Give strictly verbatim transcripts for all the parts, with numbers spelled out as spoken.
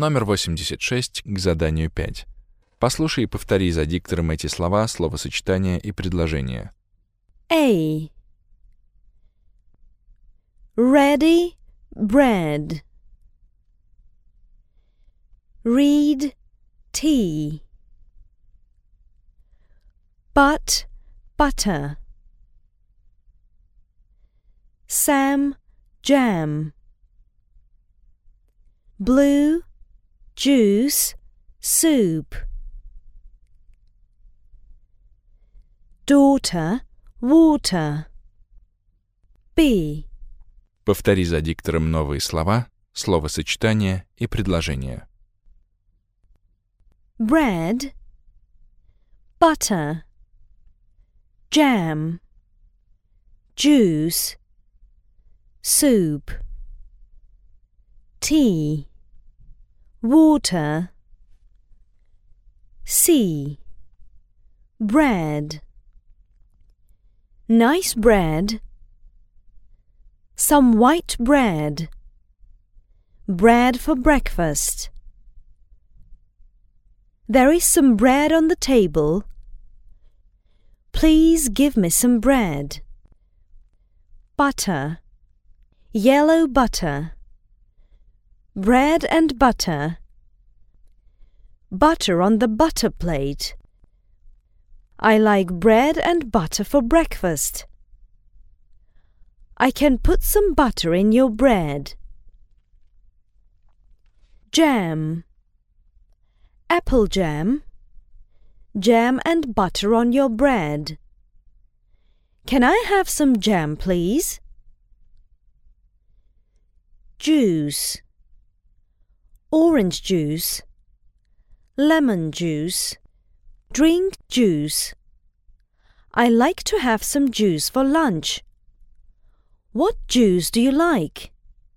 Номер восемьдесят шесть к заданию пять. Послушай и повтори за диктором эти слова, словосочетания и предложения. A. Ready bread. Read tea. But butter. Sam jam. Blue juice soup. Daughter water. B. Повтори за диктором новые слова, словосочетания и предложения. Bread, butter, jam, juice, soup, tea, water. C. Bread. Nice bread. Some white bread. Bread for breakfast. There is some bread on the table. Please give me some bread. Butter. Yellow butter. Bread and butter. Butter on the butter plate. I like bread and butter for breakfast. I can put some butter in your bread. Jam. Apple jam. Jam and butter on your bread. Can I have some jam, please? Juice. Orange juice. Lemon juice. Drink juice. I like to have some juice for lunch. What juice do you like?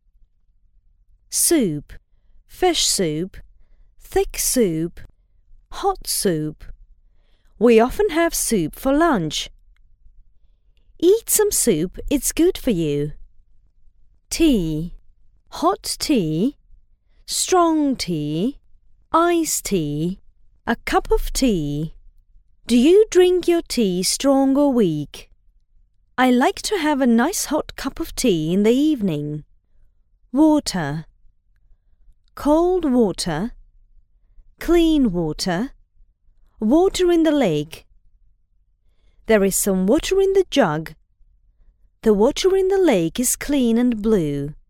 Soup. Fish soup. Thick soup. Hot soup. We often have soup for lunch. Eat some soup, it's good for you. Tea. Hot tea. Strong tea. Iced tea. A cup of tea. Do you drink your tea strong or weak? I like to have a nice hot cup of tea in the evening. Water. Cold water. Clean water. Water in the lake. There is some water in the jug. The water in the lake is clean and blue.